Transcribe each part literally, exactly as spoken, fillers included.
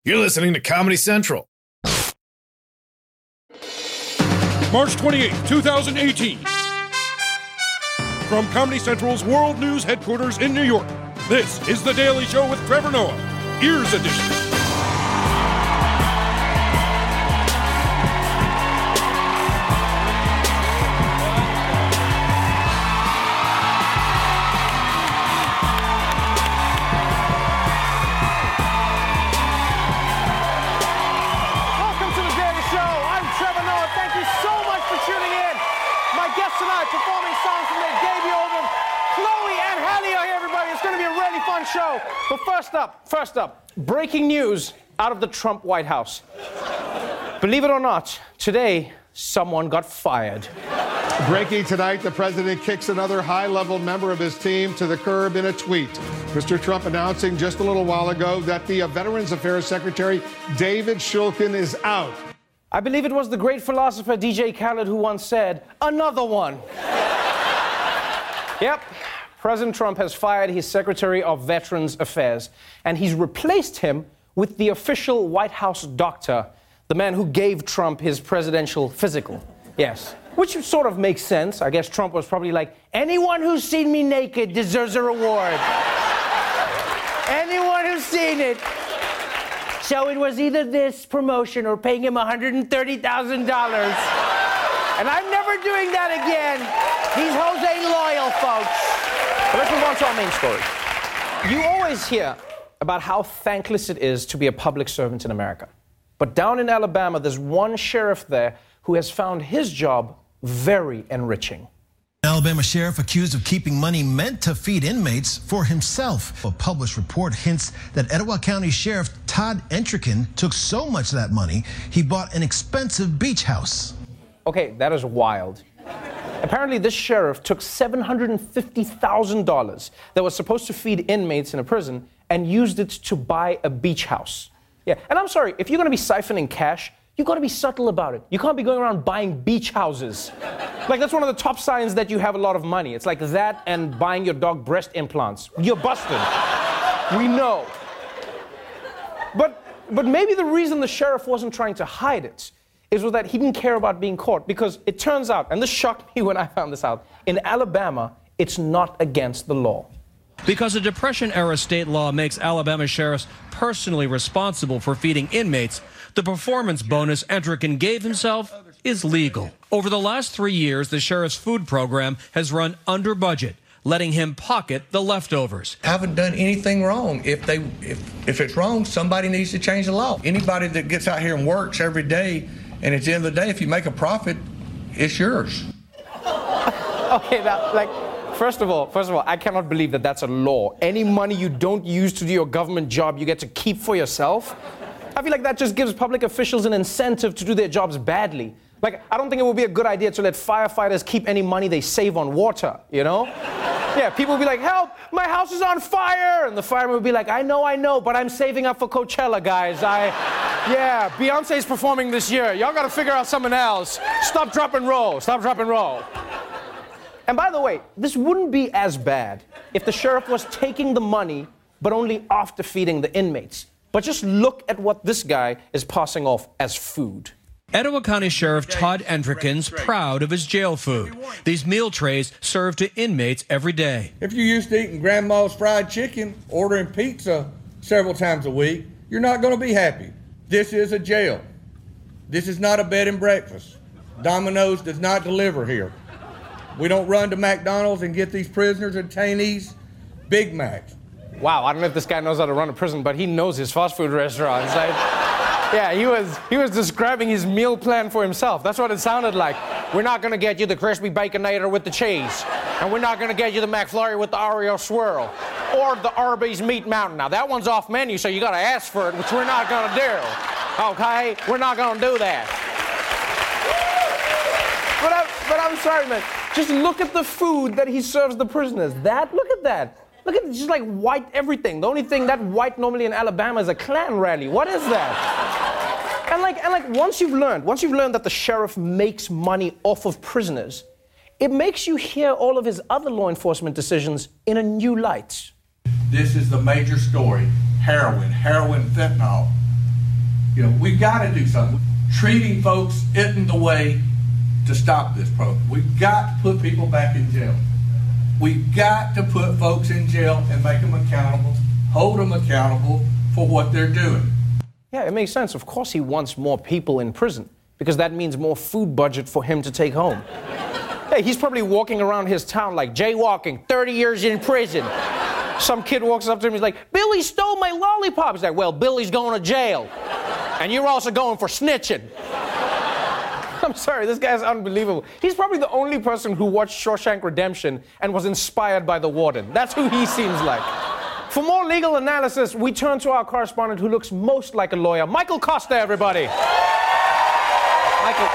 You're listening to Comedy Central. March twenty-eighth, twenty eighteen. From Comedy Central's World News headquarters in New York, this is The Daily Show with Trevor Noah, Ears Edition. Tonight, performing songs from their debut album. Chloe and Halle are here, everybody. It's going to be a really fun show. But first up, first up, breaking news out of the Trump White House. Believe it or not, today, someone got fired. Breaking tonight, the president kicks another high-level member of his team to the curb in a tweet. Mister Trump announcing just a little while ago that the Veterans Affairs Secretary, David Shulkin, is out. I believe it was the great philosopher D J Khaled who once said, another one. Yep, President Trump has fired his Secretary of Veterans Affairs, and he's replaced him with the official White House doctor, the man who gave Trump his presidential physical. Yes, which sort of makes sense. I guess Trump was probably like, anyone who's seen me naked deserves a reward. Anyone who's seen it. So it was either this promotion or paying him one hundred thirty thousand dollars. And I'm never doing that again. He's Jose loyal, folks. But let's move on to our main story. You always hear about how thankless it is to be a public servant in America. But down in Alabama, there's one sheriff there who has found his job very enriching. Alabama sheriff accused of keeping money meant to feed inmates for himself. A published report hints that Etowah County Sheriff Todd Entricken took so much of that money, he bought an expensive beach house. Okay, that is wild. Apparently, this sheriff took seven hundred fifty thousand dollars that was supposed to feed inmates in a prison and used it to buy a beach house. Yeah, and I'm sorry, if you're gonna be siphoning cash, you gotta be subtle about it. You can't be going around buying beach houses. Like, that's one of the top signs that you have a lot of money. It's like that and buying your dog breast implants. You're busted. We know. But, but maybe the reason the sheriff wasn't trying to hide it is that he didn't care about being caught, because it turns out, and this shocked me when I found this out, in Alabama, it's not against the law. Because a Depression-era state law makes Alabama sheriffs personally responsible for feeding inmates, the performance bonus Entricken gave himself is legal. Over the last three years, the sheriff's food program has run under budget, letting him pocket the leftovers. I haven't done anything wrong. If they, if, if it's wrong, somebody needs to change the law. Anybody that gets out here and works every day, and at the end of the day, if you make a profit, it's yours. Okay, now, like, first of all, first of all, I cannot believe that that's a law. Any money you don't use to do your government job, you get to keep for yourself. I feel like that just gives public officials an incentive to do their jobs badly. Like, I don't think it would be a good idea to let firefighters keep any money they save on water, you know? Yeah, people would be like, help, my house is on fire! And the fireman would be like, I know, I know, but I'm saving up for Coachella, guys. I, yeah, Beyonce's performing this year. Y'all gotta figure out something else. Stop, drop, and roll. Stop, drop, and roll. And by the way, this wouldn't be as bad if the sheriff was taking the money, but only after feeding the inmates. But just look at what this guy is passing off as food. Etowah County Sheriff Todd Entricken's proud of his jail food. These meal trays served to inmates every day. If you're used to eating grandma's fried chicken, ordering pizza several times a week, you're not going to be happy. This is a jail. This is not a bed and breakfast. Domino's does not deliver here. We don't run to McDonald's and get these prisoners and detainees Big Macs. Wow, I don't know if this guy knows how to run a prison, but he knows his fast food restaurants. Like, yeah, he was he was describing his meal plan for himself. That's what it sounded like. We're not gonna get you the crispy baconator with the cheese, and we're not gonna get you the McFlurry with the Oreo swirl, or the Arby's Meat Mountain. Now that one's off menu, so you gotta ask for it, which we're not gonna do. Okay, we're not gonna do that. But I'm, but I'm sorry, man. Just look at the food that he serves the prisoners. That, look at that. Look at it, just like white everything. The only thing that white normally in Alabama is a Klan rally. What is that? And like, and like once you've learned, once you've learned that the sheriff makes money off of prisoners, it makes you hear all of his other law enforcement decisions in a new light. This is the major story. Heroin, heroin, fentanyl. You know, we've got to do something. Treating folks isn't the way to stop this program. We've got to put people back in jail. We've got to put folks in jail and make them accountable, hold them accountable for what they're doing. Yeah, it makes sense. Of course he wants more people in prison, because that means more food budget for him to take home. Hey, he's probably walking around his town like jaywalking, thirty years in prison. Some kid walks up to him, he's like, Billy stole my lollipop. He's like, well, Billy's going to jail. And you're also going for snitching. I'm sorry, this guy's unbelievable. He's probably the only person who watched Shawshank Redemption and was inspired by the warden. That's who he seems like. For more legal analysis, we turn to our correspondent who looks most like a lawyer, Michael Costa, everybody. Michael.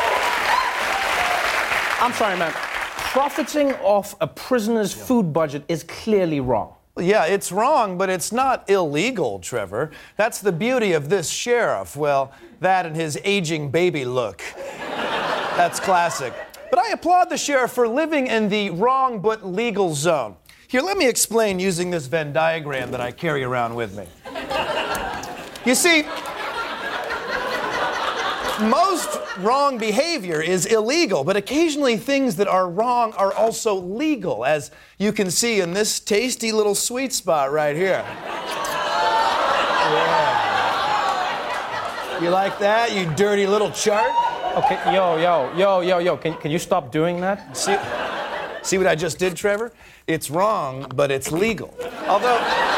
I'm sorry, man. Profiting off a prisoner's food budget is clearly wrong. Yeah, it's wrong, but it's not illegal, Trevor. That's the beauty of this sheriff. Well, that and his aging baby look. That's classic. But I applaud the sheriff for living in the wrong but legal zone. Here, let me explain using this Venn diagram that I carry around with me. You see, most wrong behavior is illegal, but occasionally things that are wrong are also legal, as you can see in this tasty little sweet spot right here. Yeah. You like that, you dirty little chart? Okay, yo, yo, yo, yo, yo, can, can you stop doing that? See, see what I just did, Trevor? It's wrong, but it's legal. Although,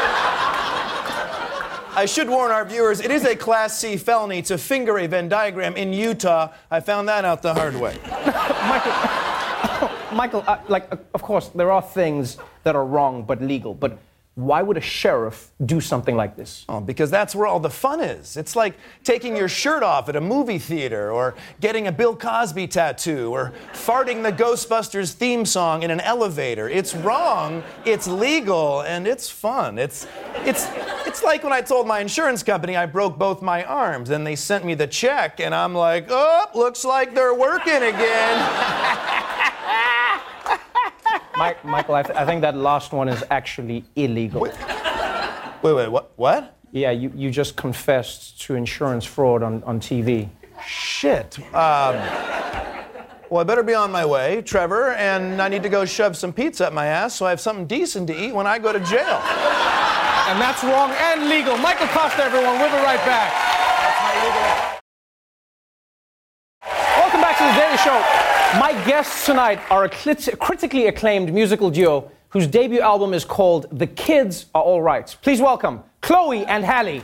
I should warn our viewers, it is a Class C felony to finger a Venn diagram in Utah. I found that out the hard way. Michael, Michael, uh, like, uh, of course, there are things that are wrong but legal, but why would a sheriff do something like this? Oh, because that's where all the fun is. It's like taking your shirt off at a movie theater, or getting a Bill Cosby tattoo, or farting the Ghostbusters theme song in an elevator. It's wrong, it's legal, and it's fun. It's, it's, it's like when I told my insurance company I broke both my arms, and they sent me the check, and I'm like, oh, looks like they're working again. Mike, Michael, I, th- I think that last one is actually illegal. Wait, wait, wait what? What? Yeah, you, you just confessed to insurance fraud on, on T V. Shit. Um, well, I better be on my way, Trevor, and I need to go shove some pizza up my ass so I have something decent to eat when I go to jail. And that's wrong and legal. Michael Costa, everyone. We'll be right back. That's my legal. Welcome back to The Daily Show. My guests tonight are a clit- critically acclaimed musical duo whose debut album is called The Kids Are All Right. Please welcome Chloe and Halle.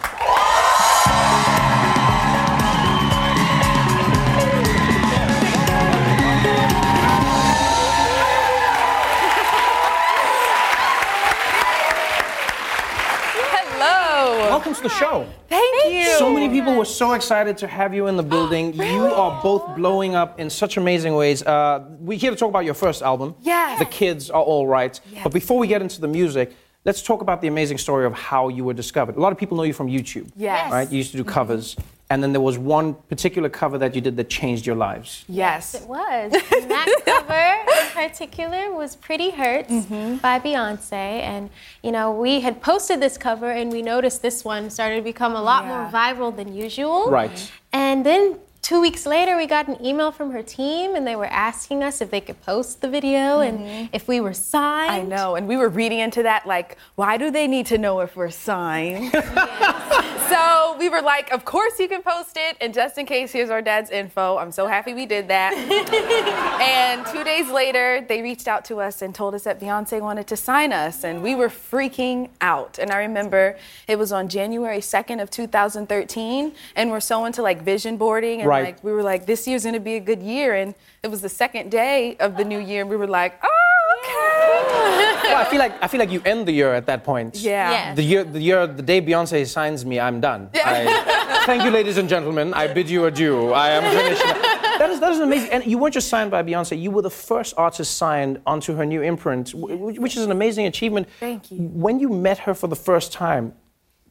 Welcome to the show. Thank you. So many people were so excited to have you in the building. Really? You are both blowing up in such amazing ways. Uh, we're here to talk about your first album. Yes. The Kids Are All Right. Yes. But before we get into the music, let's talk about the amazing story of how you were discovered. A lot of people know you from YouTube. Yes. Right? You used to do covers. And then there was one particular cover that you did that changed your lives. Yes. It was. And that cover in particular was Pretty Hurts mm-hmm. by Beyonce. And, you know, we had posted this cover and we noticed this one started to become a lot yeah. more viral than usual. Right. And then two weeks later, we got an email from her team and they were asking us if they could post the video mm-hmm. and if we were signed. I know. And we were reading into that like, why do they need to know if we're signed? Yes. So we were like, of course you can post it. And just in case, here's our dad's info. I'm so happy we did that. And two days later, they reached out to us and told us that Beyonce wanted to sign us. And we were freaking out. And I remember it was on January second of two thousand thirteen. And we're so into like vision boarding. And right. like we were like, this year's gonna be a good year. And it was the second day of the new year. And we were like, oh, okay. Well, I feel like I feel like you end the year at that point. Yeah. Yes. The year, the year, the day Beyonce signs me, I'm done. Yeah. I, thank you, ladies and gentlemen. I bid you adieu. I am finished. That is that is amazing. And you weren't just signed by Beyonce. You were the first artist signed onto her new imprint, which is an amazing achievement. Thank you. When you met her for the first time,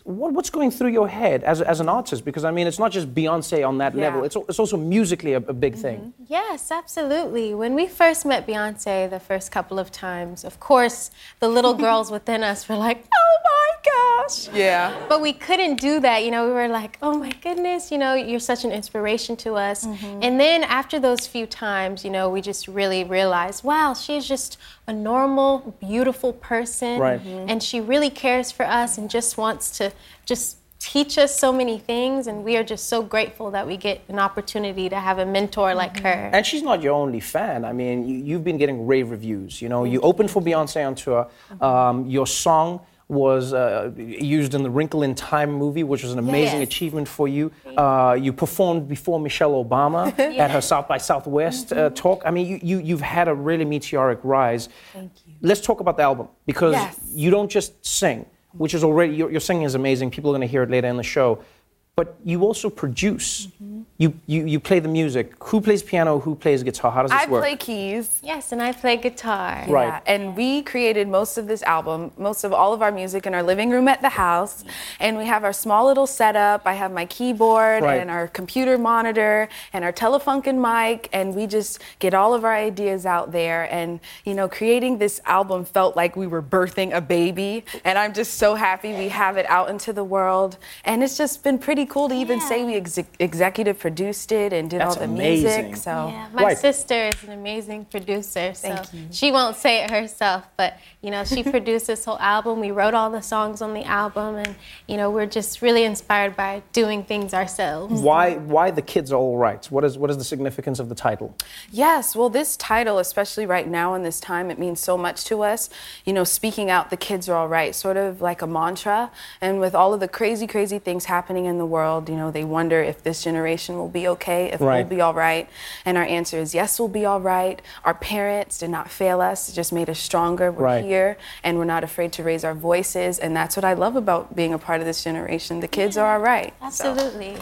what, what's going through your head as, as an artist? Because, I mean, it's not just Beyonce on that Yeah. level. It's, it's also musically a, a big thing. Yes, absolutely. When we first met Beyonce the first couple of times, of course, the little girls within us were like, oh my gosh. Yeah. But we couldn't do that. You know, we were like, oh my goodness, you know, you're such an inspiration to us. Mm-hmm. And then after those few times, you know, we just really realized, wow, she's just a normal, beautiful person. Right. Mm-hmm. And she really cares for us and just wants to just teach us so many things, and we are just so grateful that we get an opportunity to have a mentor like her. And she's not your only fan. I mean, you, you've been getting rave reviews. You know, you opened for Beyonce on tour. Um, your song was uh, used in the Wrinkle in Time movie, which was an amazing Yes. achievement for you. Uh, you performed before Michelle Obama at her South by Southwest uh, talk. I mean, you, you, you've had a really meteoric rise. Thank you. Let's talk about the album, because Yes. you don't just sing, which is already, your, your singing is amazing. People are going to hear it later in the show. But you also produce. Mm-hmm. You, you you play the music. Who plays piano? Who plays guitar? How does this I work? play keys. Yes, and I play guitar. Right. Yeah, and we created most of this album, most of all of our music in our living room at the house. And we have our small little setup. I have my keyboard Right. and our computer monitor and our Telefunken mic, and we just get all of our ideas out there. And, you know, creating this album felt like we were birthing a baby. And I'm just so happy we have it out into the world. And it's just been pretty cool to even Yeah. say we ex- executive produced it and did That's all the amazing. music. So. Yeah, my Right. sister is an amazing producer, so Thank you. she won't say it herself, but you know, she produced this whole album. We wrote all the songs on the album, and you know, we're just really inspired by doing things ourselves. Why why the kids are all right? What is what is the significance of the title? Yes, well, this title, especially right now in this time, it means so much to us. You know, speaking out, the kids are all right, sort of like a mantra. And with all of the crazy, crazy things happening in the world, you know, they wonder if this generation will be okay, if Right. we'll be all right. And our answer is yes, we'll be all right. Our parents did not fail us, it just made us stronger. We're Right. here, and we're not afraid to raise our voices. And that's what I love about being a part of this generation. The kids are all right. So. Absolutely.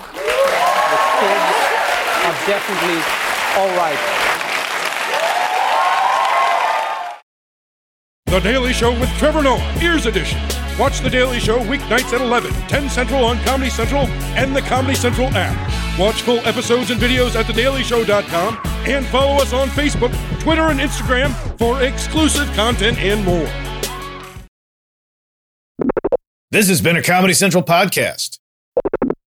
The kids are definitely all right. The Daily Show with Trevor Noah, Ears Edition. Watch The Daily Show weeknights at eleven, ten Central on Comedy Central and the Comedy Central app. Watch full episodes and videos at the daily show dot com and follow us on Facebook, Twitter, and Instagram for exclusive content and more. This has been a Comedy Central podcast.